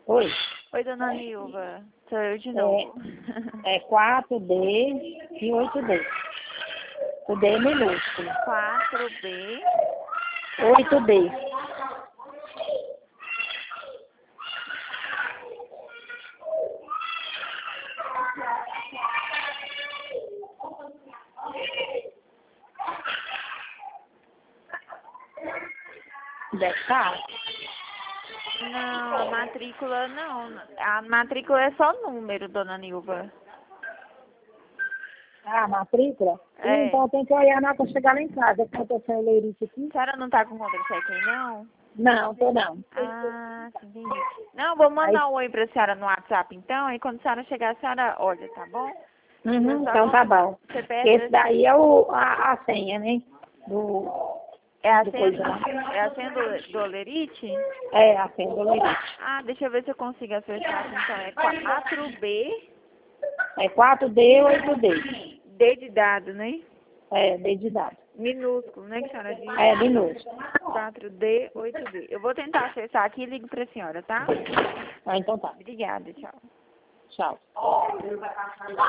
Oi. Oi, dona Nilva. Sou eu de novo. É 4D e 8D. O D é minúsculo. 4B. 8D. Deve estar? Não, a matrícula não. A matrícula é só número, dona Nilva. Ah, matrícula? É. Então tem que olhar na hora que eu chegar lá em casa. Eu tô sem o leirite aqui. A senhora não tá com contra-cheque aí, não? Não, tô não. Ah, entendi. Não, vou mandar um oi pra senhora no WhatsApp, então, e quando a senhora chegar, a senhora olha, tá bom? Uhum, então tá bom. CPF Esse daí é a senha, né? É a do senha, coisa lá. é a senha do Lerite? É, a senha do leirite. Ah, deixa eu ver se eu consigo acessar aqui, então. É 4B, É 4D, 8D. D de dado, né? É, D de dado. Minúsculo, né, que a senhora disse? É, minúsculo. 4D, 8D. Eu vou tentar acessar aqui e ligo pra senhora, tá? Ah, então tá. Obrigada, tchau. Tchau.